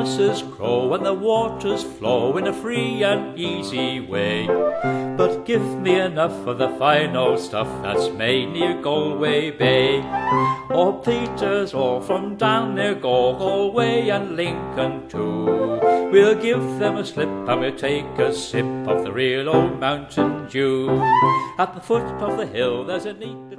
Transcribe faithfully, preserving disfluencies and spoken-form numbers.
horses crow and the waters flow in a free and easy way. But give me enough of the fine old stuff that's made near Galway Bay, or Peters, or from down near Galway and Lincoln too. We'll give them a slip and we'll take a sip of the real old Mountain Dew. At the foot of the hill there's a neat